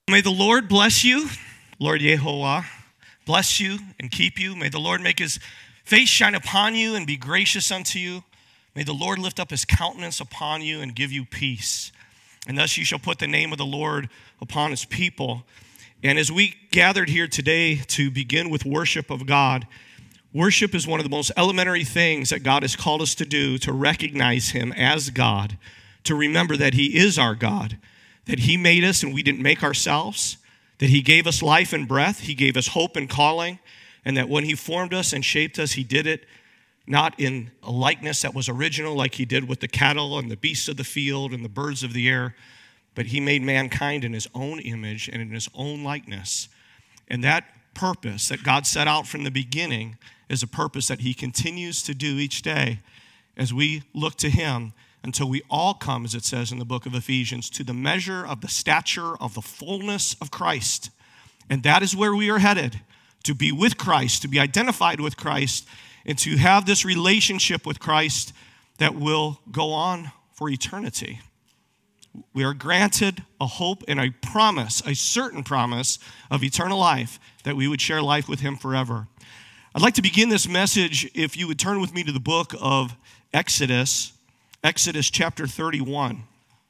May the Lord bless you, Lord Yehovah, bless you and keep you. May the Lord make his face shine upon you and be gracious unto you. May the Lord lift up his countenance upon you and give you peace. And thus you shall put the name of the Lord upon his people. And as we gathered here today to begin with worship of God, worship is one of the most elementary things that God has called us to do, to recognize him as God, to remember that he is our God, that he made us and we didn't make ourselves, that he gave us life and breath, he gave us hope and calling, and that when he formed us and shaped us, he did it not in a likeness that was original like he did with the cattle and the beasts of the field and the birds of the air, but he made mankind in his own image and in his own likeness. And that purpose that God set out from the beginning is a purpose that he continues to do each day as we look to him until we all come, as it says in the book of Ephesians, to the measure of the stature of the fullness of Christ. And that is where we are headed, to be with Christ, to be identified with Christ, and to have this relationship with Christ that will go on for eternity. We are granted a hope and a promise, a certain promise of eternal life, that we would share life with him forever. I'd like to begin this message, if you would turn with me to the book of Exodus chapter 31.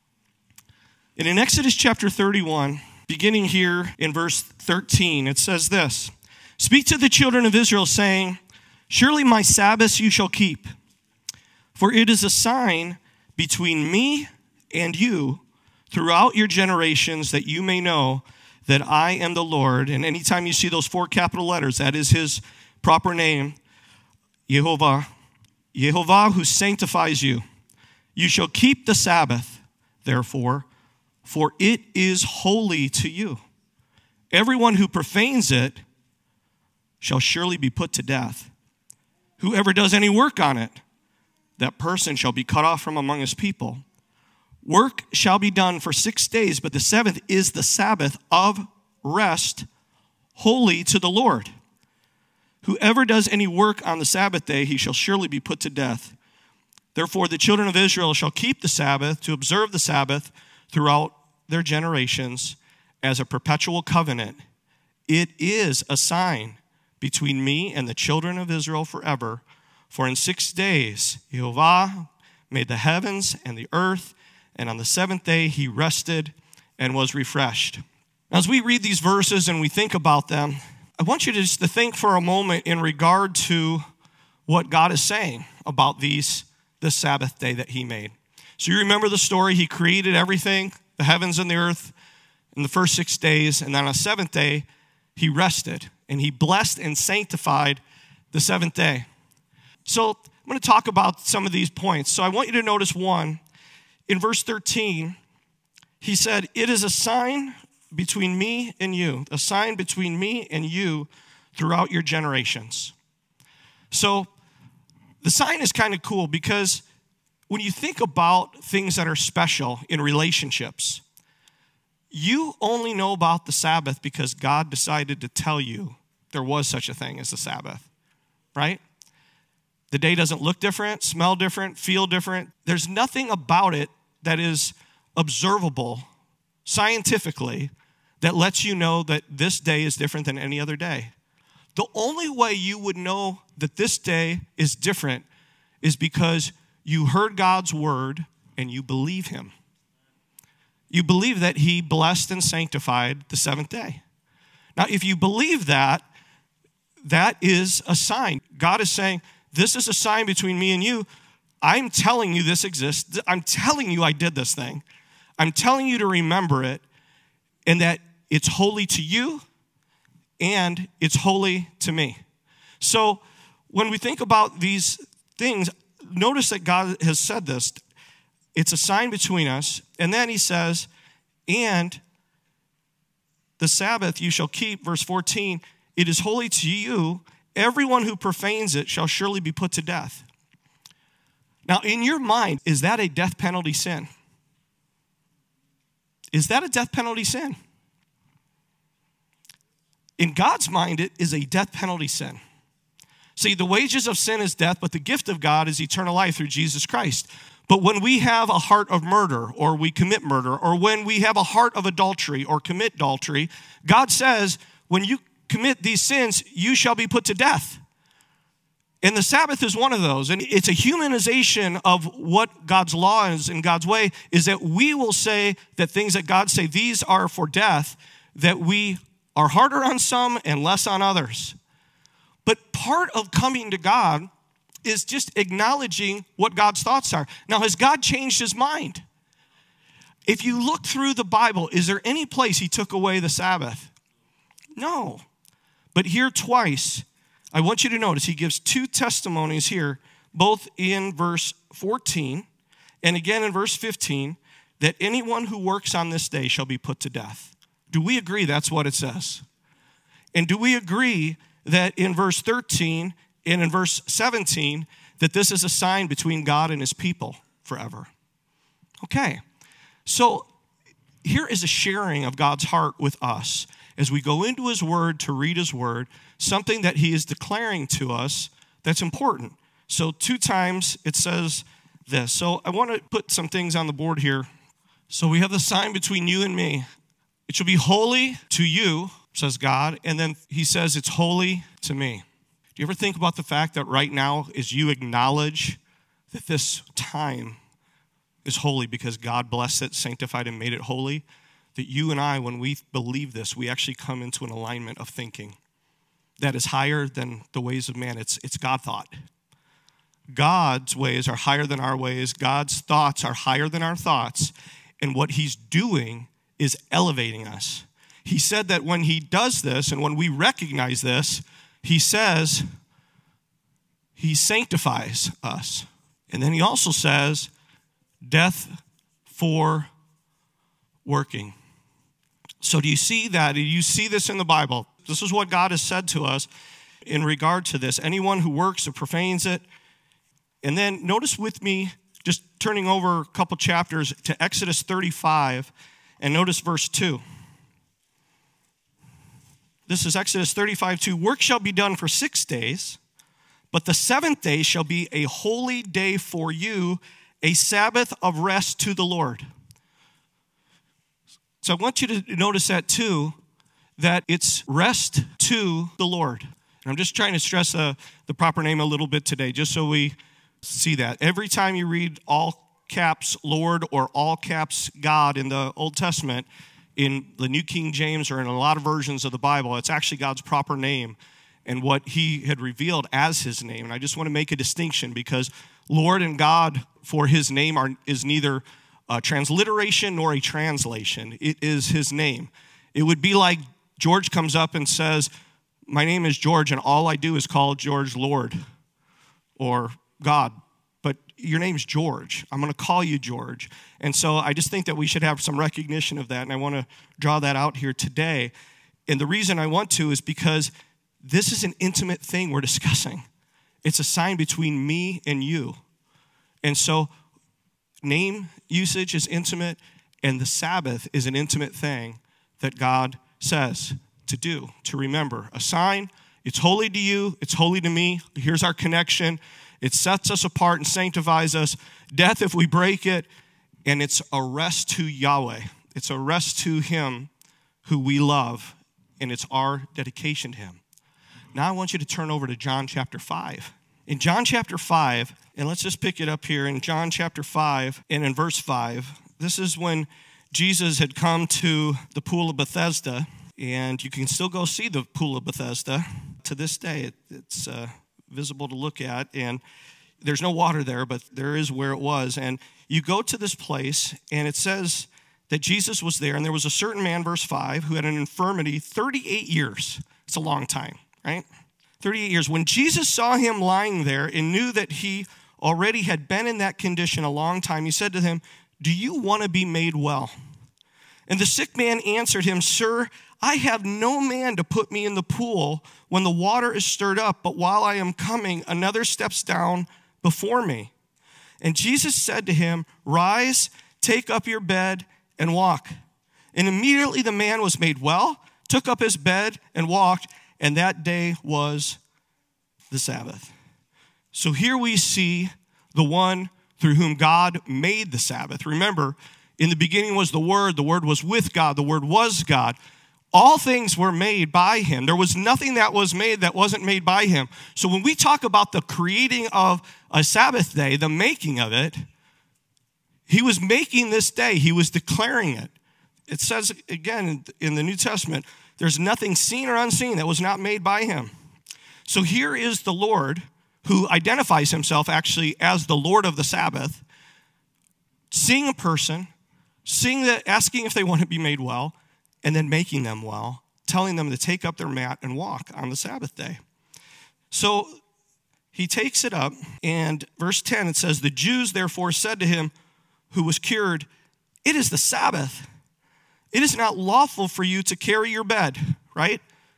And in Exodus chapter 31, beginning here in verse 13, it says this: "Speak to the children of Israel, saying, surely my Sabbaths you shall keep, for it is a sign between me and you throughout your generations, that you may know that I am the Lord." And anytime you see those 4 capital letters, that is his proper name, Yehovah, Yehovah who sanctifies you. "You shall keep the Sabbath, therefore, for it is holy to you. Everyone who profanes it shall surely be put to death. Whoever does any work on it, that person shall be cut off from among his people. Work shall be done for 6 days, but the 7th is the Sabbath of rest, holy to the Lord. Whoever does any work on the Sabbath day, he shall surely be put to death. Therefore, the children of Israel shall keep the Sabbath, to observe the Sabbath throughout their generations as a perpetual covenant. It is a sign between me and the children of Israel forever. For in 6 days Jehovah made the heavens and the earth, and on the 7th day he rested and was refreshed." Now, as we read these verses and we think about them, I want you to just to think for a moment in regard to what God is saying about this Sabbath day that he made. So you remember the story. He created everything, the heavens and the earth, in the first 6 days. And then on the 7th day, he rested. And he blessed and sanctified the 7th day. So I'm going to talk about some of these points. So I want you to notice one. In verse 13, he said, "It is a sign between me and you, a sign between me and you throughout your generations." So the sign is kind of cool, because when you think about things that are special in relationships, you only know about the Sabbath because God decided to tell you there was such a thing as the Sabbath, right? The day doesn't look different, smell different, feel different. There's nothing about it that is observable scientifically that lets you know that this day is different than any other day. The only way you would know that this day is different is because you heard God's word and you believe him. You believe that he blessed and sanctified the 7th day. Now, if you believe that, that is a sign. God is saying, this is a sign between me and you. I'm telling you this exists. I'm telling you I did this thing. I'm telling you to remember it, and that it's holy to you and it's holy to me. So when we think about these things, notice that God has said this. It's a sign between us. And then he says, and the Sabbath you shall keep, verse 14, it is holy to you. Everyone who profanes it shall surely be put to death. Now, in your mind, is that a death penalty sin? Is that a death penalty sin? In God's mind, it is a death penalty sin. See, the wages of sin is death, but the gift of God is eternal life through Jesus Christ. But when we have a heart of murder, or we commit murder, or when we have a heart of adultery or commit adultery, God says, when you commit these sins, you shall be put to death. And the Sabbath is one of those. And it's a humanization of what God's law is in God's way, is that we will say that things that God say, these are for death, that we are harder on some and less on others. But part of coming to God is just acknowledging what God's thoughts are. Now, has God changed his mind? If you look through the Bible, is there any place he took away the Sabbath? No. But here twice, I want you to notice he gives two testimonies here, both in verse 14 and again in verse 15, that anyone who works on this day shall be put to death. Do we agree that's what it says? And do we agree that in verse 13 and in verse 17, that this is a sign between God and his people forever? Okay, so here is a sharing of God's heart with us as we go into his word to read his word, something that he is declaring to us that's important. So 2 times it says this. So I want to put some things on the board here. So we have the sign between you and me. It shall be holy to you, says God, and then he says it's holy to me. Do you ever think about the fact that right now, as you acknowledge that this time is holy because God blessed it, sanctified, and made it holy, that you and I, when we believe this, we actually come into an alignment of thinking that is higher than the ways of man. It's God thought. God's ways are higher than our ways. God's thoughts are higher than our thoughts. And what he's doing is elevating us. He said that when he does this and when we recognize this, he says he sanctifies us. And then he also says death for working. So do you see that? Do you see this in the Bible? This is what God has said to us in regard to this. Anyone who works or profanes it. And then notice with me, just turning over a couple chapters to Exodus 35, and notice verse 2. This is Exodus 35:2. Work shall be done for 6 days, but the 7th day shall be a holy day for you, a Sabbath of rest to the Lord. So I want you to notice that too, that it's rest to the Lord. And I'm just trying to stress the proper name a little bit today, just so we see that. Every time you read all caps Lord or all caps God in the Old Testament, in the New King James or in a lot of versions of the Bible, it's actually God's proper name and what he had revealed as his name. And I just want to make a distinction because Lord and God for his name is neither a transliteration nor a translation. It is his name. It would be like George comes up and says, my name is George and all I do is call George Lord or God. But your name's George. I'm going to call you George. And so I just think that we should have some recognition of that, and I want to draw that out here today. And the reason I want to is because this is an intimate thing we're discussing. It's a sign between me and you. And so name usage is intimate, and the Sabbath is an intimate thing that God says to do, to remember. A sign, it's holy to you, it's holy to me. Here's our connection. It sets us apart and sanctifies us. Death if we break it, and it's a rest to Yahweh. It's a rest to him who we love, and it's our dedication to him. Now I want you to turn over to John chapter 5. In John chapter 5, and let's just pick it up here, in John chapter 5 and in verse 5, this is when Jesus had come to the pool of Bethesda, and you can still go see the pool of Bethesda. To this day, it's visible to look at, and there's no water there, but there is where it was. And you go to this place, and it says that Jesus was there, and there was a certain man, verse 5, who had an infirmity 38 years. It's a long time, right? 38 years. When Jesus saw him lying there and knew that he already had been in that condition a long time, he said to him, do you want to be made well? And the sick man answered him, sir, I have no man to put me in the pool when the water is stirred up, but while I am coming, another steps down before me. And Jesus said to him, rise, take up your bed, and walk. And immediately the man was made well, took up his bed, and walked, and that day was the Sabbath. So here we see the one through whom God made the Sabbath. Remember, in the beginning was the Word was with God, the Word was God. All things were made by him. There was nothing that was made that wasn't made by him. So when we talk about the creating of a Sabbath day, the making of it, he was making this day. He was declaring it. It says, again, in the New Testament, there's nothing seen or unseen that was not made by him. So here is the Lord who identifies himself actually as the Lord of the Sabbath, seeing a person, asking if they want to be made well, and then making them well, telling them to take up their mat and walk on the Sabbath day. So he takes it up, and verse 10, it says, the Jews therefore said to him who was cured, it is the Sabbath. It is not lawful for you to carry your bed, right?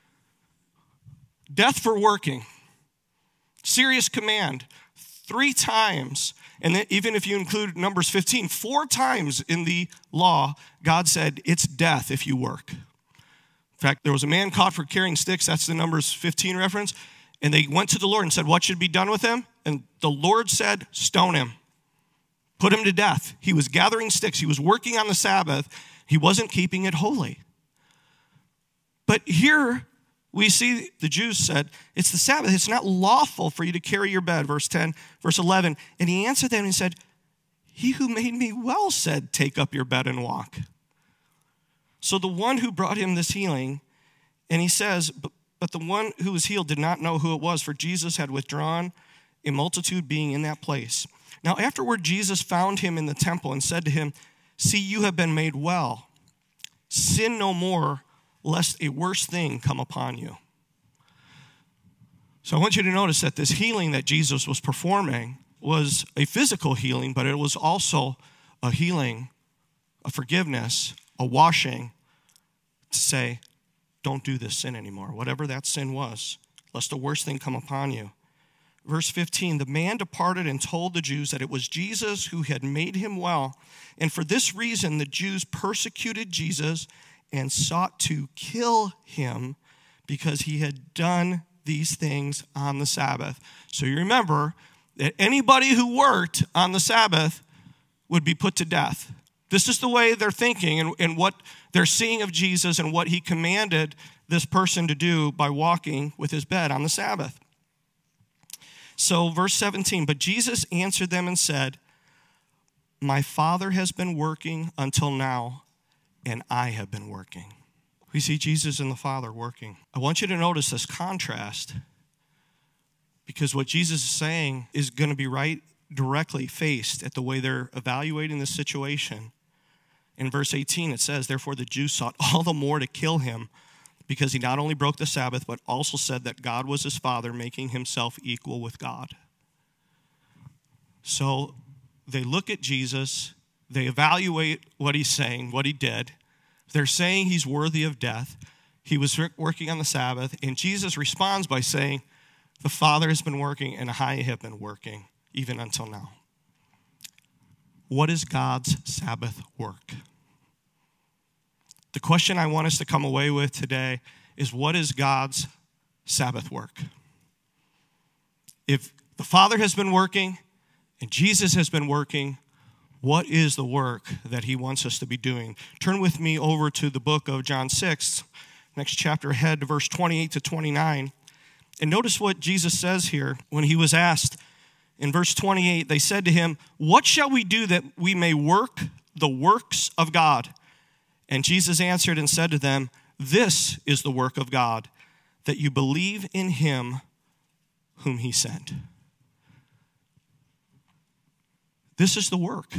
Death for working. Serious command. 3 times, and then even if you include Numbers 15, 4 times in the law, God said it's death if you work. In fact, there was a man caught for carrying sticks. That's the Numbers 15 reference. And they went to the Lord and said, what should be done with him? And the Lord said, stone him. Put him to death. He was gathering sticks. He was working on the Sabbath. He wasn't keeping it holy. But here we see the Jews said, it's the Sabbath. It's not lawful for you to carry your bed. Verse 10, verse 11. And he answered them and said, he who made me well said, take up your bed and walk. So the one who brought him this healing, and he says, but the one who was healed did not know who it was, for Jesus had withdrawn, a multitude being in that place. Now afterward, Jesus found him in the temple and said to him, see, you have been made well. Sin no more, lest a worse thing come upon you. So I want you to notice that this healing that Jesus was performing was a physical healing, but it was also a healing, a forgiveness, a washing to say, don't do this sin anymore, whatever that sin was, lest a worse thing come upon you. Verse 15, the man departed and told the Jews that it was Jesus who had made him well. And for this reason, the Jews persecuted Jesus and sought to kill him because he had done these things on the Sabbath. So you remember that anybody who worked on the Sabbath would be put to death. This is the way they're thinking and what they're seeing of Jesus and what he commanded this person to do by walking with his bed on the Sabbath. So verse 17, but Jesus answered them and said, my Father has been working until now, and I have been working. We see Jesus and the Father working. I want you to notice this contrast, because what Jesus is saying is going to be right directly faced at the way they're evaluating the situation. In verse 18, it says, therefore the Jews sought all the more to kill him, because he not only broke the Sabbath, but also said that God was his Father, making himself equal with God. So they look at Jesus, they evaluate what he's saying, what he did. They're saying he's worthy of death. He was working on the Sabbath, and Jesus responds by saying, the Father has been working, and I have been working, even until now. What is God's Sabbath work? The question I want us to come away with today is, what is God's Sabbath work? If the Father has been working and Jesus has been working, what is the work that he wants us to be doing? Turn with me over to the book of John 6, next chapter ahead to verse 28 to 29. And notice what Jesus says here when he was asked in verse 28. They said to him, what shall we do that we may work the works of God? And Jesus answered and said to them, this is the work of God, that you believe in him whom he sent. This is the work.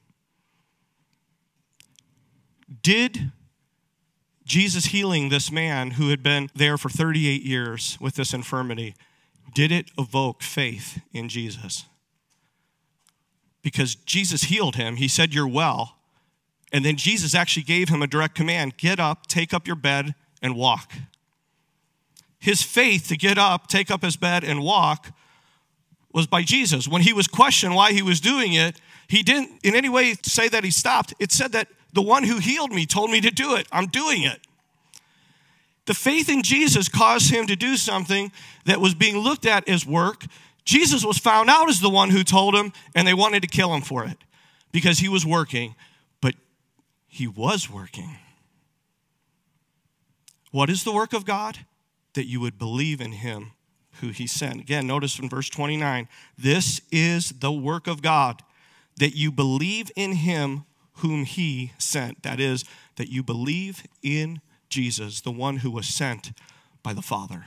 Did Jesus healing this man who had been there for 38 years with this infirmity, did it evoke faith in Jesus? Because Jesus healed him. He said, you're well. And then Jesus actually gave him a direct command, get up, take up your bed, and walk. His faith to get up, take up his bed, and walk was by Jesus. When he was questioned why he was doing it, he didn't in any way say that he stopped. It said that the one who healed me told me to do it. I'm doing it. The faith in Jesus caused him to do something that was being looked at as work. Jesus was found out as the one who told him, and they wanted to kill him for it because he was working, but he was working. What is the work of God? That you would believe in him who he sent. Again, notice in verse 29, this is the work of God, that you believe in him whom he sent. That is, that you believe in Jesus, the one who was sent by the Father.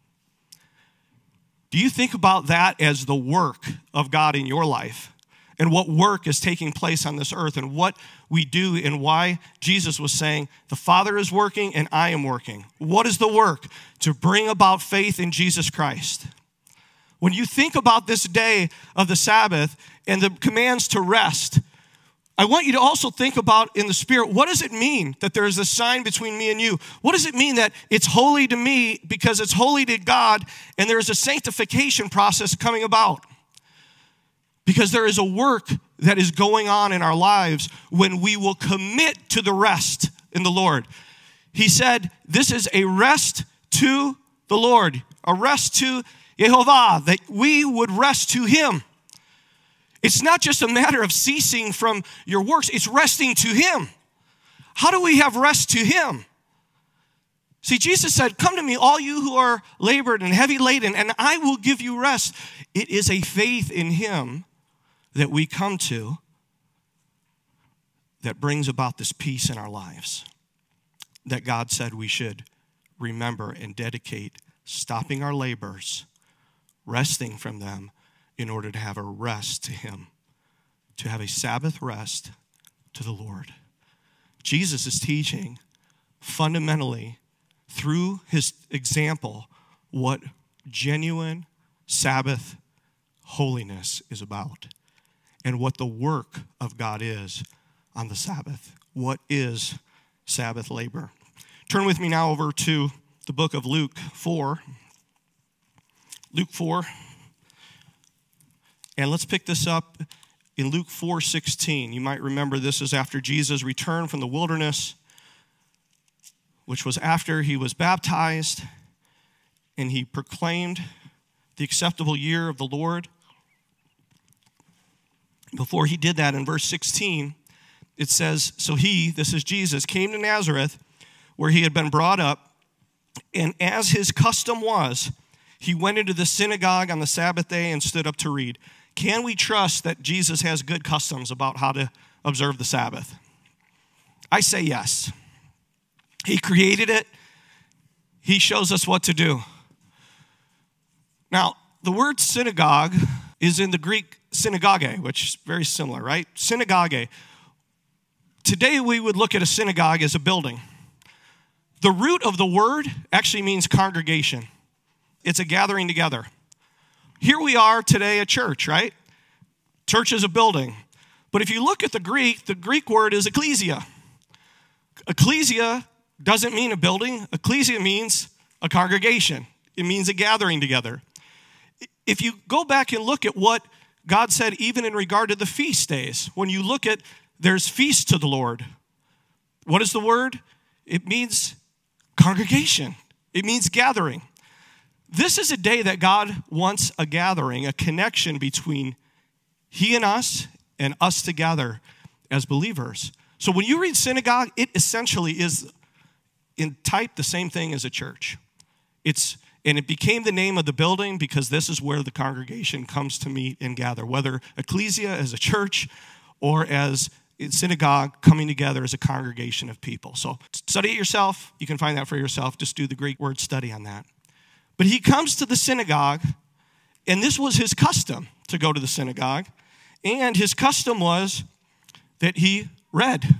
Do you think about that as the work of God in your life? And what work is taking place on this earth and what we do and why Jesus was saying, the Father is working and I am working. What is the work? To bring about faith in Jesus Christ. When you think about this day of the Sabbath and the commands to rest, I want you to also think about in the Spirit, what does it mean that there is a sign between me and you? What does it mean that it's holy to me because it's holy to God and there is a sanctification process coming about? Because there is a work that is going on in our lives when we will commit to the rest in the Lord. He said, this is a rest to the Lord, a rest to Yehovah, that we would rest to him. It's not just a matter of ceasing from your works, it's resting to him. How do we have rest to him? See, Jesus said, come to me, all you who are labored and heavy laden, and I will give you rest. It is a faith in him that we come to that brings about this peace in our lives that God said we should remember and dedicate, stopping our labors, resting from them in order to have a rest to him, to have a Sabbath rest to the Lord. Jesus is teaching fundamentally through his example what genuine Sabbath holiness is about and what the work of God is on the Sabbath. What is Sabbath labor? Turn with me now over to the book of Luke 4. Luke 4. And let's pick this up in Luke 4:16. You might remember this is after Jesus returned from the wilderness, which was after he was baptized, and he proclaimed the acceptable year of the Lord. Before he did that, in verse 16, it says, so he, this is Jesus, came to Nazareth, where he had been brought up, and as his custom was, he went into the synagogue on the Sabbath day and stood up to read. Can we trust that Jesus has good customs about how to observe the Sabbath? I say yes. He created it. He shows us what to do. Now, the word synagogue is in the Greek synagoge, which is very similar, right? Synagoge. Today we would look at a synagogue as a building. The root of the word actually means congregation. It's a gathering together. Here we are today at church, right? Church is a building. But if you look at the Greek word is ecclesia. Ecclesia doesn't mean a building. Ecclesia means a congregation. It means a gathering together. If you go back and look at what God said, even in regard to the feast days, when you look at there's feast to the Lord, what is the word? It means congregation. It means gathering. This is a day that God wants a gathering, a connection between he and us together as believers. So when you read synagogue, it essentially is in type the same thing as a church. And it became the name of the building because this is where the congregation comes to meet and gather, whether ecclesia as a church or as synagogue coming together as a congregation of people. So study it yourself. You can find that for yourself. Just do the Greek word study on that. But he comes to the synagogue, and this was his custom to go to the synagogue. And his custom was that he read.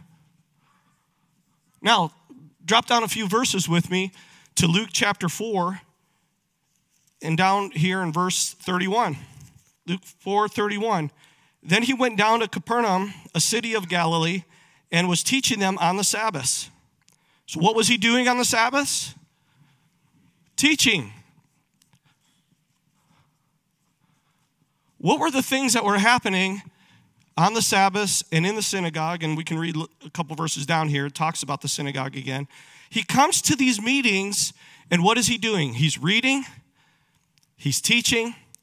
Now, drop down a few verses with me to Luke chapter 4 and down here in verse 31. Luke 4:31. Then he went down to Capernaum, a city of Galilee, and was teaching them on the Sabbaths. So what was he doing on the Sabbaths? Teaching. What were the things that were happening on the Sabbaths and in the synagogue? And we can read a couple verses down here. It talks about the synagogue again. He comes to these meetings, and what is he doing? He's reading, he's teaching,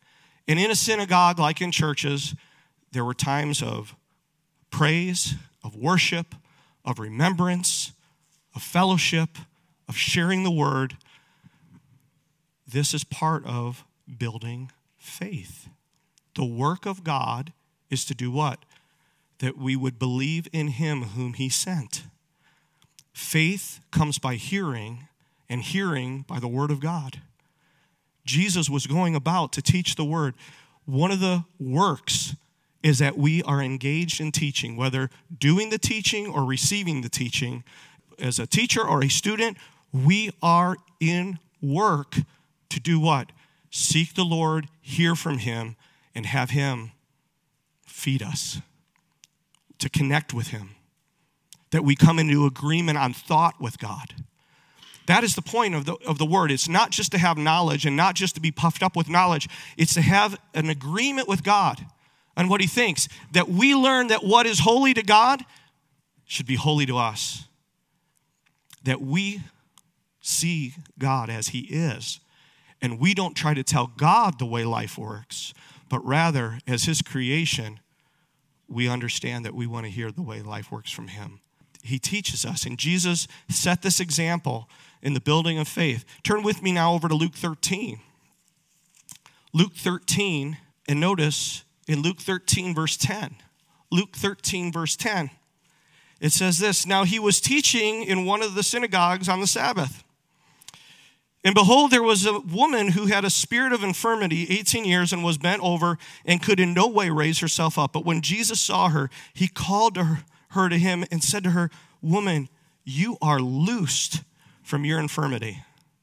And in a synagogue, like in churches, there were times of praise, of worship, of remembrance, of fellowship, of sharing the word. This is part of building faith. The work of God is to do what? That we would believe in him whom he sent. Faith comes by hearing, and hearing by the word of God. Jesus was going about to teach the word. One of the works is that we are engaged in teaching, whether doing the teaching or receiving the teaching. As a teacher or a student, we are in work to do what? Seek the Lord, hear from him, and have him feed us, to connect with him, that we come into agreement on thought with God. That is the point of the word. It's not just to have knowledge and not just to be puffed up with knowledge. It's to have an agreement with God on what he thinks. That we learn that what is holy to God should be holy to us. That we see God as he is. And we don't try to tell God the way life works, but rather, as his creation, we understand that we want to hear the way life works from him. He teaches us, and Jesus set this example in the building of faith. Turn with me now over to Luke 13. Luke 13, and notice in Luke 13, verse 10. Luke 13, verse 10. It says this, "Now he was teaching in one of the synagogues on the Sabbath. And behold, there was a woman who had a spirit of infirmity 18 years and was bent over and could in no way raise herself up. But when Jesus saw her, he called her to him and said to her, 'Woman, you are loosed from your infirmity.'"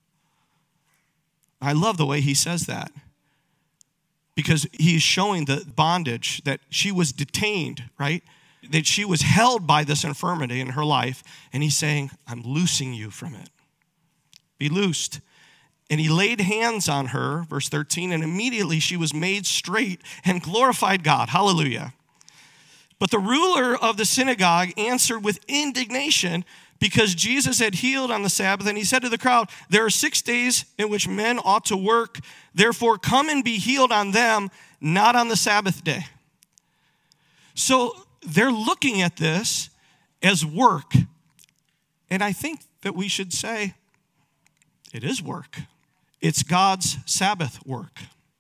I love the way he says that, because he is showing the bondage that she was detained, right? That she was held by this infirmity in her life. And he's saying, "I'm loosing you from it. Be loosed." And he laid hands on her, verse 13, and immediately she was made straight and glorified God. Hallelujah. But the ruler of the synagogue answered with indignation because Jesus had healed on the Sabbath. And he said to the crowd, "There are 6 days in which men ought to work. Therefore, come and be healed on them, not on the Sabbath day." So they're looking at this as work. And I think that we should say, it is work. It's God's Sabbath work.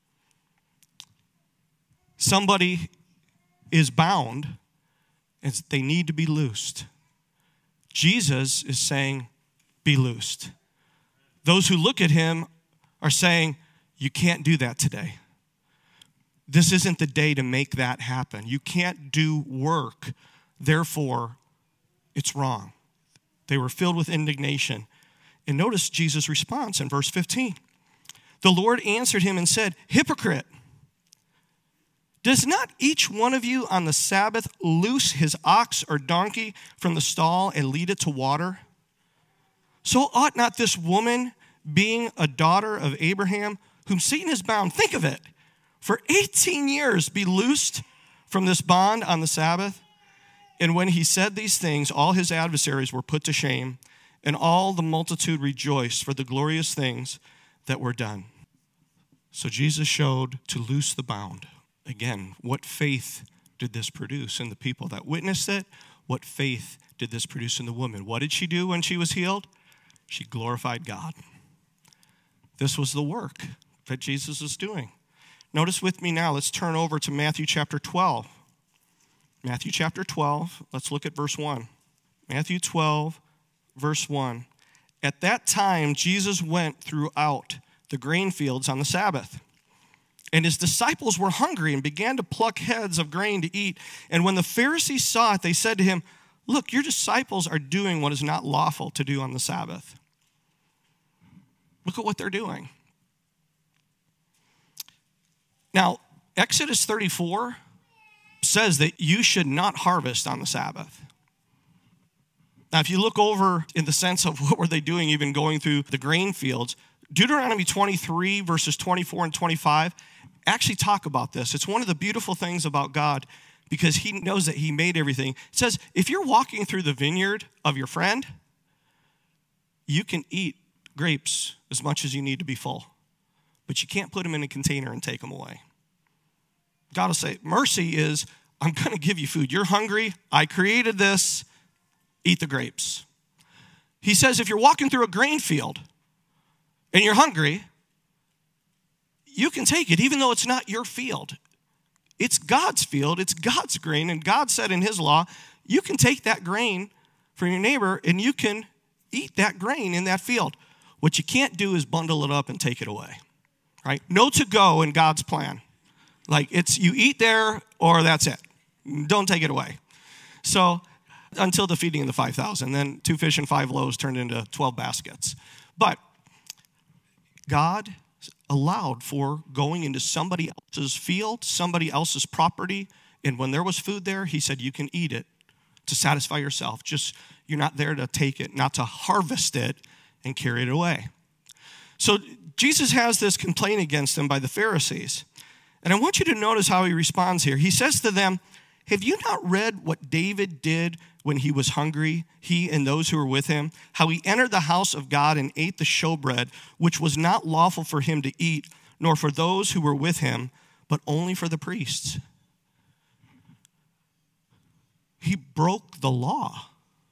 Somebody is bound and they need to be loosed. Jesus is saying, be loosed. Those who look at him are saying, you can't do that today. This isn't the day to make that happen. You can't do work. Therefore, it's wrong. They were filled with indignation. And notice Jesus' response in verse 15. The Lord answered him and said, "Hypocrite, does not each one of you on the Sabbath loose his ox or donkey from the stall and lead it to water? So ought not this woman, being a daughter of Abraham, whom Satan has bound, think of it, for 18 years be loosed from this bond on the Sabbath?" And when he said these things, all his adversaries were put to shame, and all the multitude rejoiced for the glorious things that were done. So Jesus showed to loose the bound. Again, what faith did this produce in the people that witnessed it? What faith did this produce in the woman? What did she do when she was healed? She glorified God. This was the work that Jesus was doing. Notice with me now, let's turn over to Matthew chapter 12. Matthew chapter 12, let's look at verse 1. Matthew 12, verse 1. At that time, Jesus went throughout the grain fields on the Sabbath. And his disciples were hungry and began to pluck heads of grain to eat. And when the Pharisees saw it, they said to him, "Look, your disciples are doing what is not lawful to do on the Sabbath." Look at what they're doing. Now, Exodus 34 says that you should not harvest on the Sabbath. Now, if you look over in the sense of what were they doing even going through the grain fields, Deuteronomy 23 verses 24 and 25 actually talk about this. It's one of the beautiful things about God because he knows that he made everything. It says, if you're walking through the vineyard of your friend, you can eat grapes as much as you need to be full, but you can't put them in a container and take them away. God will say, mercy is, I'm going to give you food. You're hungry. I created this. Eat the grapes. He says, if you're walking through a grain field and you're hungry, you can take it, even though it's not your field. It's God's field. It's God's grain. And God said in his law, you can take that grain from your neighbor and you can eat that grain in that field. What you can't do is bundle it up and take it away, right? No to go in God's plan. Like it's you eat there or that's it. Don't take it away. So until the feeding of the 5,000, then 2 fish and 5 loaves turned into 12 baskets. But God allowed for going into somebody else's field, somebody else's property, and when there was food there, he said, you can eat it to satisfy yourself. Just, you're not there to take it, not to harvest it and carry it away. So Jesus has this complaint against them by the Pharisees. And I want you to notice how he responds here. He says to them, have you not read what David did when he was hungry, he and those who were with him? How he entered the house of God and ate the showbread, which was not lawful for him to eat, nor for those who were with him, but only for the priests. He broke the law.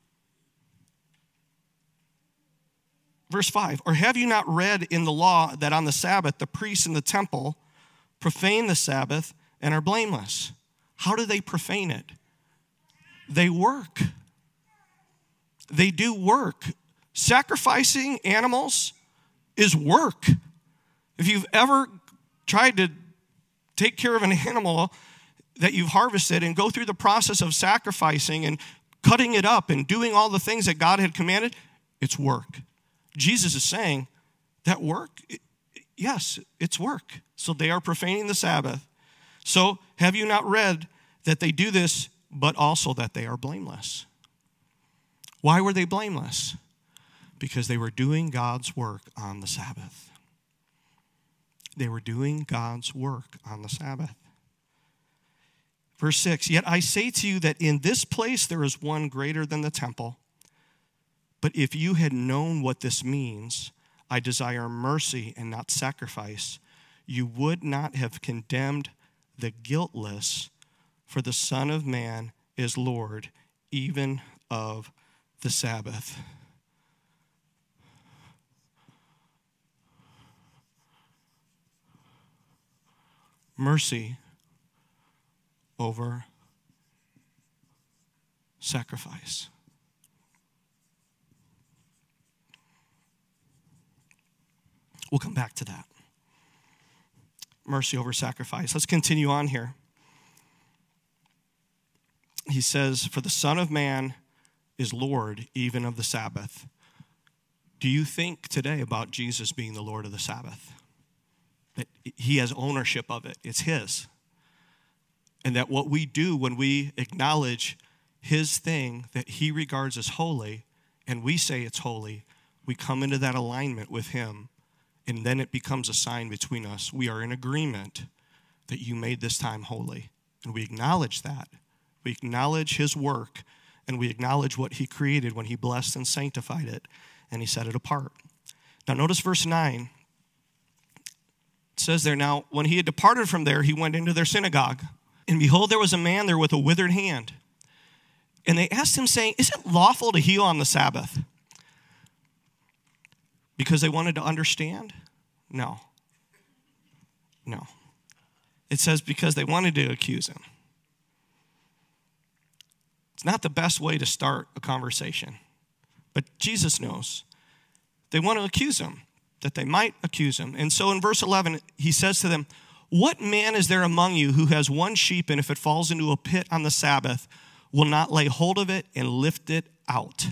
Verse 5, or have you not read in the law that on the Sabbath the priests in the temple profane the Sabbath and are blameless? How do they profane it? They work. They do work. Sacrificing animals is work. If you've ever tried to take care of an animal that you've harvested and go through the process of sacrificing and cutting it up and doing all the things that God had commanded, it's work. Jesus is saying that work, yes, it's work. So they are profaning the Sabbath. So have you not read that they do this, but also that they are blameless? Why were they blameless? Because they were doing God's work on the Sabbath. They were doing God's work on the Sabbath. Verse 6, yet I say to you that in this place there is one greater than the temple. But if you had known what this means, I desire mercy and not sacrifice, you would not have condemned the guiltless, for the Son of Man is Lord, even of the Sabbath. Mercy over sacrifice. We'll come back to that. Mercy over sacrifice. Let's continue on here. He says, for the Son of Man is Lord, even of the Sabbath. Do you think today about Jesus being the Lord of the Sabbath? That he has ownership of it. It's his. And that what we do when we acknowledge his thing that he regards as holy, and we say it's holy, we come into that alignment with him. And then it becomes a sign between us. We are in agreement that you made this time holy. And we acknowledge that. We acknowledge his work, and we acknowledge what he created when he blessed and sanctified it, and he set it apart. Now notice verse 9. It says there, now when he had departed from there, he went into their synagogue. And behold, there was a man there with a withered hand. And they asked him, saying, is it lawful to heal on the Sabbath? Because they wanted to understand? No. It says because they wanted to accuse him. It's not the best way to start a conversation. But Jesus knows. They want to accuse him, that they might accuse him. And so in verse 11, he says to them, what man is there among you who has one sheep, and if it falls into a pit on the Sabbath, will not lay hold of it and lift it out?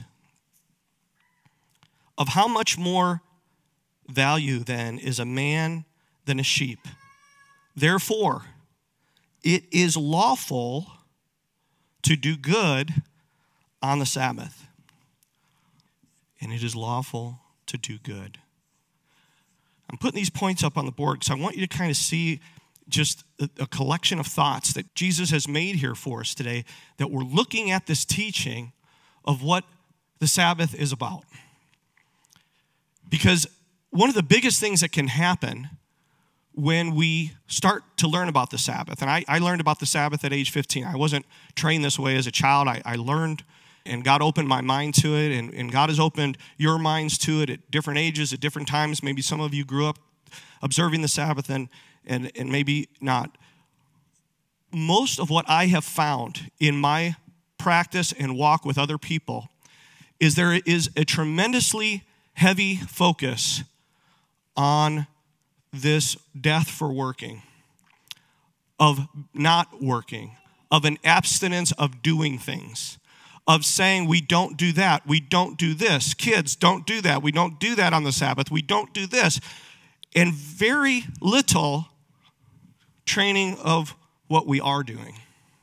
Of how much more value then is a man than a sheep? Therefore, it is lawful to do good on the Sabbath. And it is lawful to do good. I'm putting these points up on the board because I want you to kind of see just a collection of thoughts that Jesus has made here for us today, that we're looking at this teaching of what the Sabbath is about. Because one of the biggest things that can happen when we start to learn about the Sabbath. And I learned about the Sabbath at age 15. I wasn't trained this way as a child. I learned, and God opened my mind to it, and God has opened your minds to it at different ages, at different times. Maybe some of you grew up observing the Sabbath and maybe not. Most of what I have found in my practice and walk with other people is there is a tremendously heavy focus on this death for working, of not working, of an abstinence of doing things, of saying we don't do that, we don't do this. Kids, don't do that. We don't do that on the Sabbath. We don't do this. And very little training of what we are doing.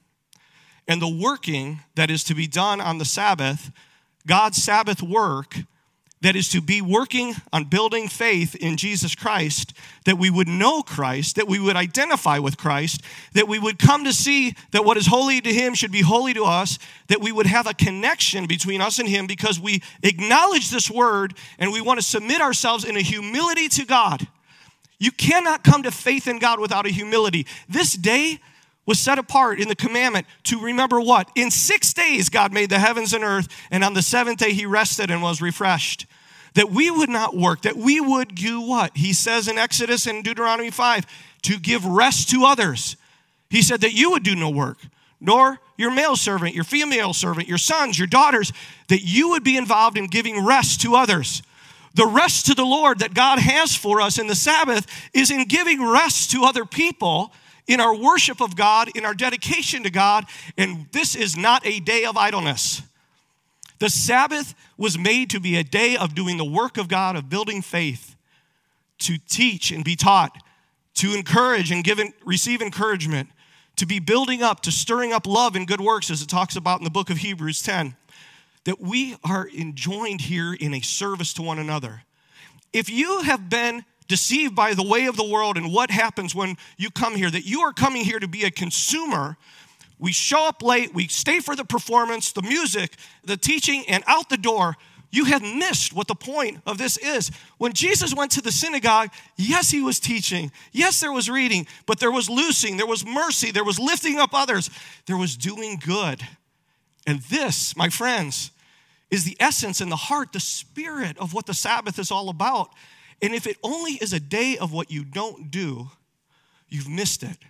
And the working that is to be done on the Sabbath, God's Sabbath work, that is to be working on building faith in Jesus Christ, that we would know Christ, that we would identify with Christ, that we would come to see that what is holy to him should be holy to us, that we would have a connection between us and him because we acknowledge this word and we want to submit ourselves in a humility to God. You cannot come to faith in God without a humility. This day was set apart in the commandment to remember what? In 6 days God made the heavens and earth, and on the seventh day he rested and was refreshed. That we would not work, that we would do what? He says in Exodus and Deuteronomy 5, to give rest to others. He said that you would do no work, nor your male servant, your female servant, your sons, your daughters, that you would be involved in giving rest to others. The rest to the Lord that God has for us in the Sabbath is in giving rest to other people in our worship of God, in our dedication to God, and this is not a day of idleness. The Sabbath was made to be a day of doing the work of God, of building faith, to teach and be taught, to encourage and receive encouragement, to be building up, to stirring up love and good works, as it talks about in the book of Hebrews 10, that we are enjoined here in a service to one another. If you have been deceived by the way of the world and what happens when you come here, that you are coming here to be a consumer, we show up late, we stay for the performance, the music, the teaching, and out the door, you have missed what the point of this is. When Jesus went to the synagogue, yes, he was teaching. Yes, there was reading, but there was loosing, there was mercy, there was lifting up others, there was doing good. And this, my friends, is the essence and the heart, the spirit of what the Sabbath is all about. And if it only is a day of what you don't do, you've missed it.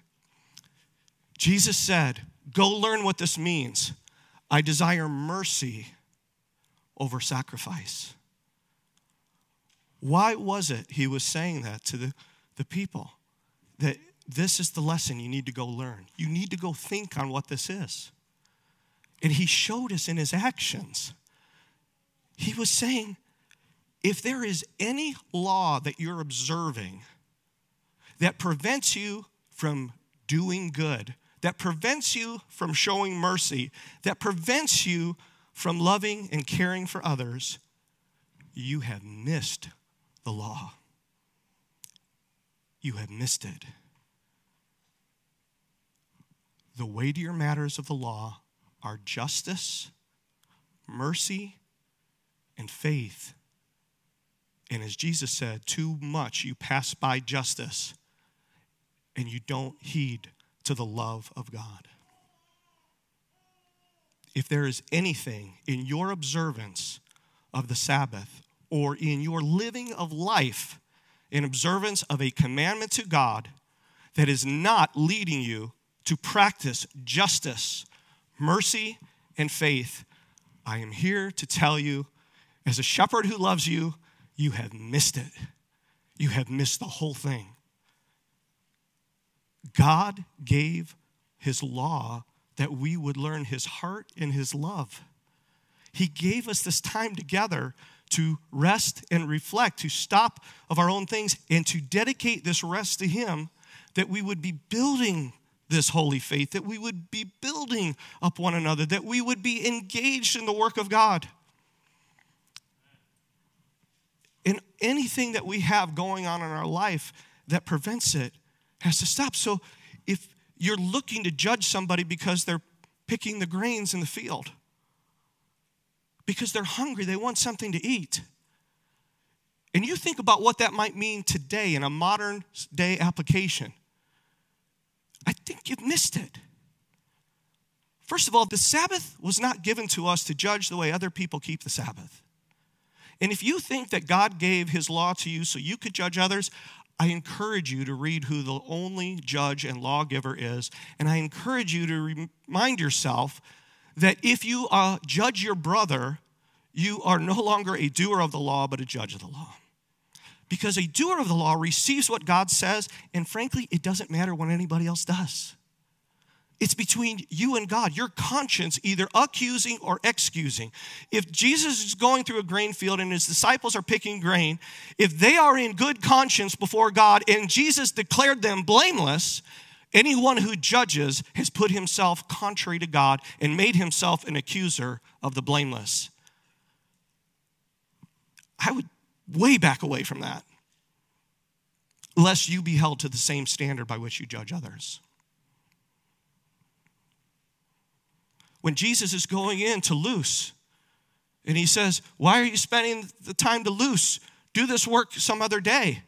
Jesus said, go learn what this means. I desire mercy over sacrifice. Why was it he was saying that to the people? That this is the lesson you need to go learn. You need to go think on what this is. And he showed us in his actions. He was saying, if there is any law that you're observing that prevents you from doing good, that prevents you from showing mercy, that prevents you from loving and caring for others, you have missed the law. You have missed it. The weightier matters of the law are justice, mercy, and faith. And as Jesus said, too much you pass by justice and you don't heed to the love of God. If there is anything in your observance of the Sabbath or in your living of life in observance of a commandment to God that is not leading you to practice justice, mercy, and faith, I am here to tell you, as a shepherd who loves you, you have missed it. You have missed the whole thing. God gave his law that we would learn his heart and his love. He gave us this time together to rest and reflect, to stop of our own things and to dedicate this rest to him, that we would be building this holy faith, that we would be building up one another, that we would be engaged in the work of God. And anything that we have going on in our life that prevents it has to stop. So if you're looking to judge somebody because they're picking the grains in the field, because they're hungry, they want something to eat, and you think about what that might mean today in a modern day application, I think you've missed it. First of all, the Sabbath was not given to us to judge the way other people keep the Sabbath. And if you think that God gave his law to you so you could judge others, I encourage you to read who the only judge and lawgiver is. And I encourage you to remind yourself that if you judge your brother, you are no longer a doer of the law, but a judge of the law. Because a doer of the law receives what God says, and frankly, it doesn't matter what anybody else does. It's between you and God, your conscience either accusing or excusing. If Jesus is going through a grain field and his disciples are picking grain, if they are in good conscience before God and Jesus declared them blameless, anyone who judges has put himself contrary to God and made himself an accuser of the blameless. I would way back away from that, lest you be held to the same standard by which you judge others. When Jesus is going in to loose, and he says, why are you spending the time to loose? Do this work some other day.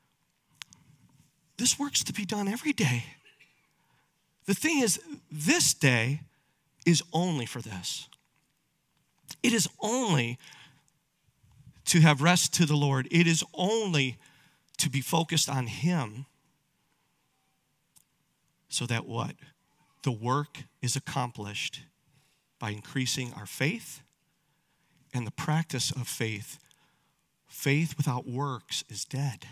This work's to be done every day. The thing is, this day is only for this. It is only to have rest to the Lord. It is only to be focused on him so that what? The work is accomplished by increasing our faith and the practice of faith. Faith without works is dead.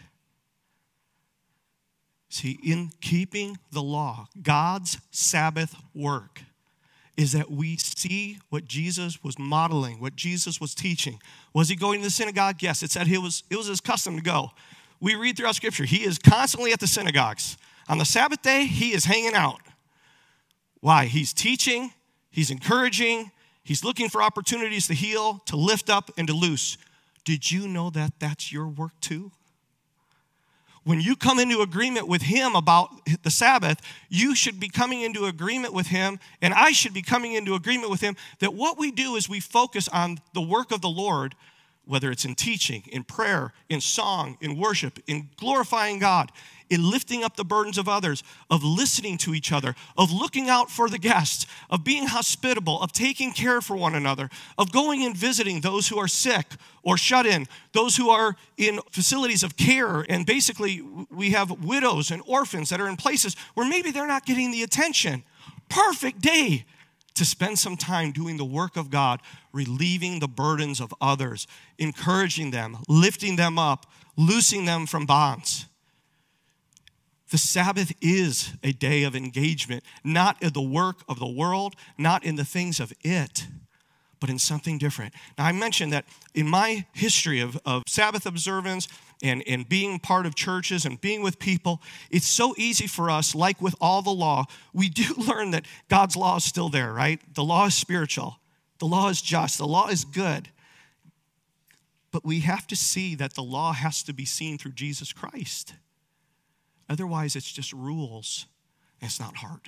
See, in keeping the law, God's Sabbath work is that we see what Jesus was modeling, what Jesus was teaching. Was he going to the synagogue? Yes, it said it was his custom to go. We read throughout Scripture, he is constantly at the synagogues. On the Sabbath day, he is hanging out. Why? He's teaching, he's encouraging, he's looking for opportunities to heal, to lift up, and to loose. Did you know that that's your work too? When you come into agreement with him about the Sabbath, you should be coming into agreement with him, and I should be coming into agreement with him, that what we do is we focus on the work of the Lord, whether it's in teaching, in prayer, in song, in worship, in glorifying God, in lifting up the burdens of others, of listening to each other, of looking out for the guests, of being hospitable, of taking care for one another, of going and visiting those who are sick or shut in, those who are in facilities of care, and basically we have widows and orphans that are in places where maybe they're not getting the attention. Perfect day to spend some time doing the work of God, relieving the burdens of others, encouraging them, lifting them up, loosing them from bonds. The Sabbath is a day of engagement, not in the work of the world, not in the things of it, but in something different. Now, I mentioned that in my history of Sabbath observance and being part of churches and being with people, it's so easy for us, like with all the law, we do learn that God's law is still there, right? The law is spiritual. The law is just. The law is good. But we have to see that the law has to be seen through Jesus Christ. Otherwise, it's just rules, and it's not hard.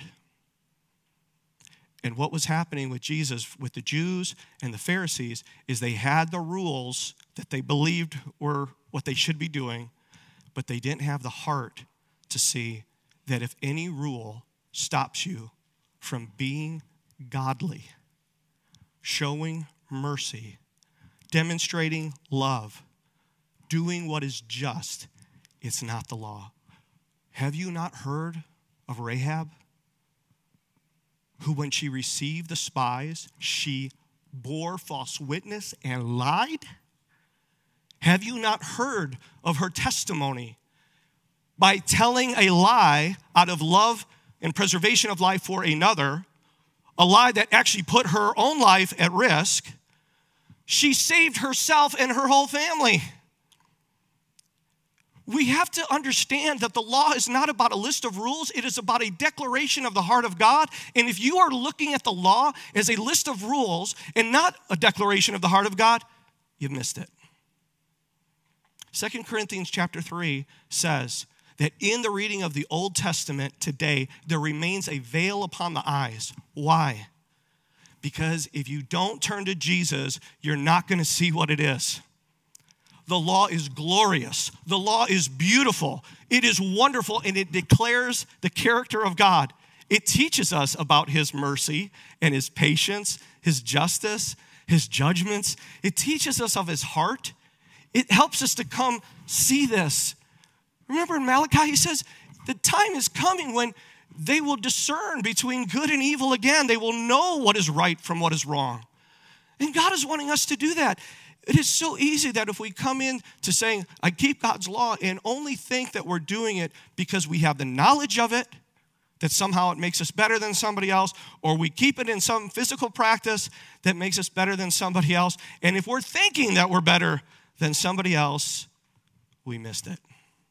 And what was happening with Jesus, with the Jews and the Pharisees, is they had the rules that they believed were what they should be doing, but they didn't have the heart to see that if any rule stops you from being godly, showing mercy, demonstrating love, doing what is just, it's not the law. Have you not heard of Rahab, who when she received the spies, she bore false witness and lied? Have you not heard of her testimony by telling a lie out of love and preservation of life for another, a lie that actually put her own life at risk? She saved herself and her whole family. We have to understand that the law is not about a list of rules. It is about a declaration of the heart of God. And if you are looking at the law as a list of rules and not a declaration of the heart of God, you've missed it. 2 Corinthians chapter 3 says that in the reading of the Old Testament today, there remains a veil upon the eyes. Why? Because if you don't turn to Jesus, you're not going to see what it is. the law is glorious. The law is beautiful. It is wonderful, and it declares the character of God. It teaches us about his mercy and his patience, his justice, his judgments. It teaches us of his heart. It helps us to come see this. Remember in Malachi, he says, the time is coming when they will discern between good and evil again. They will know what is right from what is wrong. And God is wanting us to do that. It is so easy that if we come in to saying, I keep God's law, and only think that we're doing it because we have the knowledge of it, that somehow it makes us better than somebody else, or we keep it in some physical practice that makes us better than somebody else. And if we're thinking that we're better than somebody else, we missed it.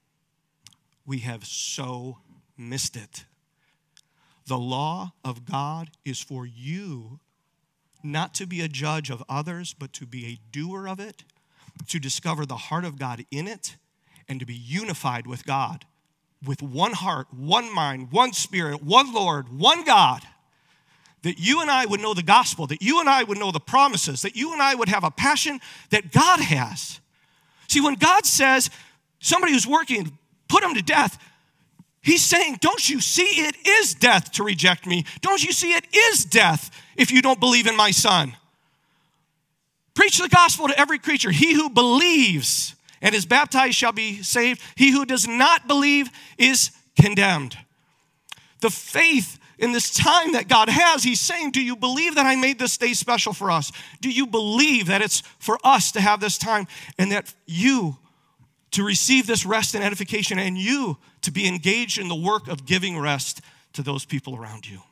We have so missed it. The law of God is for you, not to be a judge of others, but to be a doer of it, to discover the heart of God in it, and to be unified with God, with one heart, one mind, one spirit, one Lord, one God, that you and I would know the gospel, that you and I would know the promises, that you and I would have a passion that God has. See, when God says somebody who's working, put him to death, he's saying, don't you see it is death to reject me? Don't you see it is death if you don't believe in my son? Preach the gospel to every creature. He who believes and is baptized shall be saved. He who does not believe is condemned. The faith in this time that God has, he's saying, do you believe that I made this day special for us? Do you believe that it's for us to have this time and that you to receive this rest and edification, and you to be engaged in the work of giving rest to those people around you?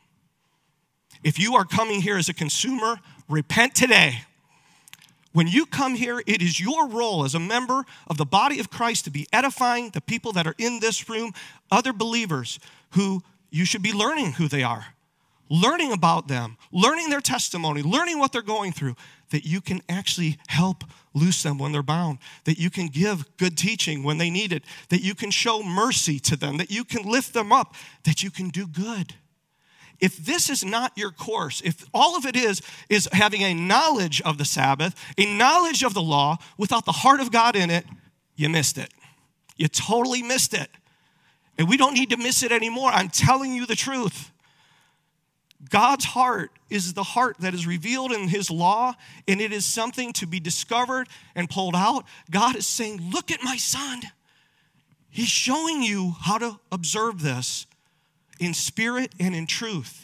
If you are coming here as a consumer, repent today. When you come here, it is your role as a member of the body of Christ to be edifying the people that are in this room, other believers who you should be learning who they are, learning about them, learning their testimony, learning what they're going through, that you can actually help loose them when they're bound, that you can give good teaching when they need it, that you can show mercy to them, that you can lift them up, that you can do good. If this is not your course, if all of it is having a knowledge of the Sabbath, a knowledge of the law without the heart of God in it, you missed it. You totally missed it. And we don't need to miss it anymore. I'm telling you the truth. God's heart is the heart that is revealed in his law, and it is something to be discovered and pulled out. God is saying, look at my son. He's showing you how to observe this in spirit and in truth.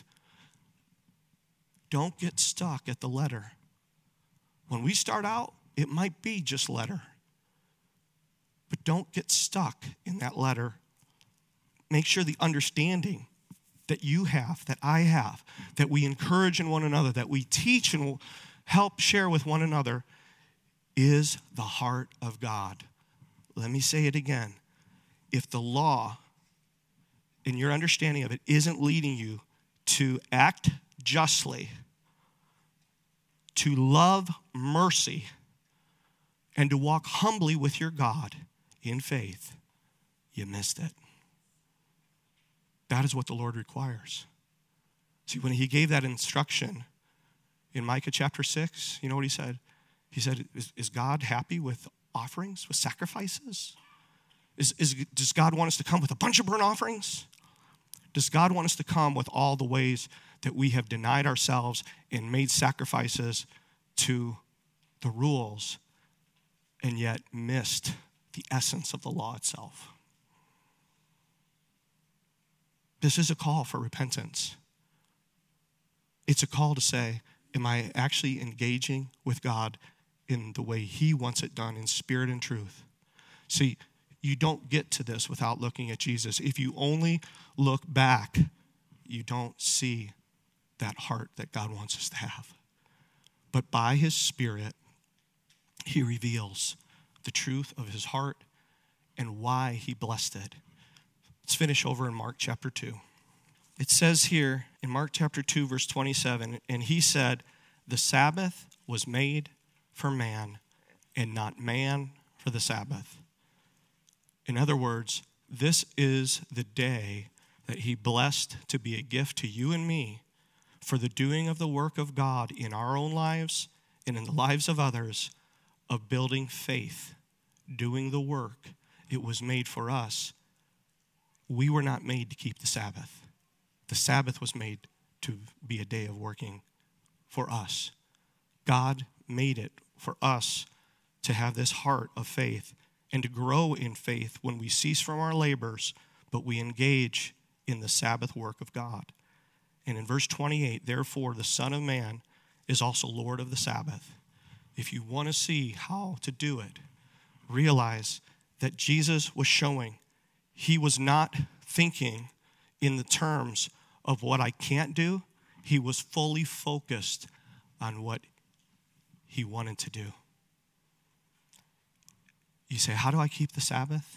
Don't get stuck at the letter. When we start out, it might be just letter. But don't get stuck in that letter. Make sure the understanding that you have, that I have, that we encourage in one another, that we teach and will help share with one another, is the heart of God. Let me say it again. If the law, in your understanding of it, isn't leading you to act justly, to love mercy, and to walk humbly with your God in faith, you missed it. That is what the Lord requires. See, when he gave that instruction in Micah chapter 6, you know what he said? He said, is God happy with offerings, with sacrifices? Does God want us to come with a bunch of burnt offerings? Does God want us to come with all the ways that we have denied ourselves and made sacrifices to the rules and yet missed the essence of the law itself? This is a call for repentance. It's a call to say, am I actually engaging with God in the way he wants it done, in spirit and truth? See, you don't get to this without looking at Jesus. If you only look back, you don't see that heart that God wants us to have. But by his Spirit, he reveals the truth of his heart and why he blessed it. Let's finish over in Mark chapter 2. It says here in Mark chapter 2, verse 27, and he said, the Sabbath was made for man, and not man for the Sabbath. In other words, this is the day that he blessed to be a gift to you and me for the doing of the work of God in our own lives and in the lives of others, of building faith doing the work. It was made for us. We were not made to keep the Sabbath. The Sabbath was made to be a day of working for us. God made it for us to have this heart of faith and to grow in faith when we cease from our labors, but we engage in the Sabbath work of God. And in verse 28, therefore the Son of Man is also Lord of the Sabbath. If you want to see how to do it, realize that Jesus was showing he was not thinking in the terms of what I can't do. He was fully focused on what he wanted to do. You say, how do I keep the Sabbath?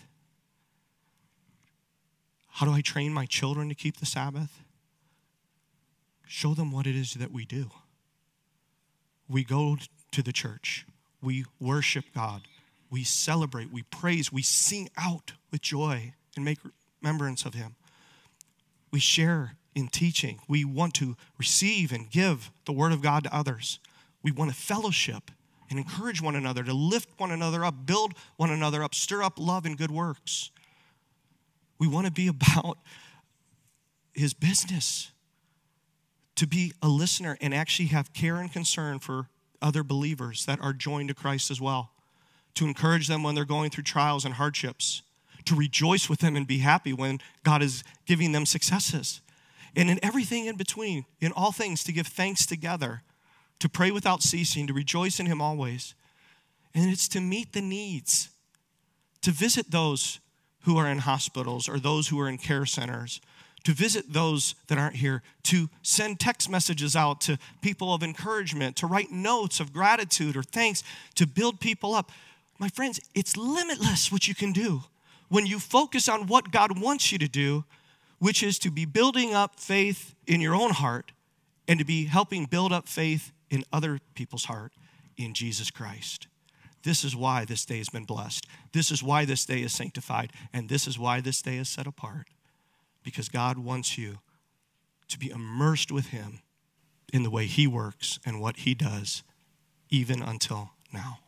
How do I train my children to keep the Sabbath? Show them what it is that we do. We go to the church. We worship God. We celebrate. We praise. We sing out with joy and make remembrance of him. We share in teaching. We want to receive and give the word of God to others. We want to fellowship and encourage one another, to lift one another up, build one another up, stir up love and good works. We want to be about his business, to be a listener and actually have care and concern for other believers that are joined to Christ as well, to encourage them when they're going through trials and hardships, to rejoice with them and be happy when God is giving them successes. And in everything in between, in all things, to give thanks together, to pray without ceasing, to rejoice in him always. And it's to meet the needs, to visit those who are in hospitals or those who are in care centers, to visit those that aren't here, to send text messages out to people of encouragement, to write notes of gratitude or thanks, to build people up. My friends, it's limitless what you can do when you focus on what God wants you to do, which is to be building up faith in your own heart and to be helping build up faith in other people's heart in Jesus Christ. This is why this day has been blessed. This is why this day is sanctified. And this is why this day is set apart. Because God wants you to be immersed with him in the way he works and what he does, even until now.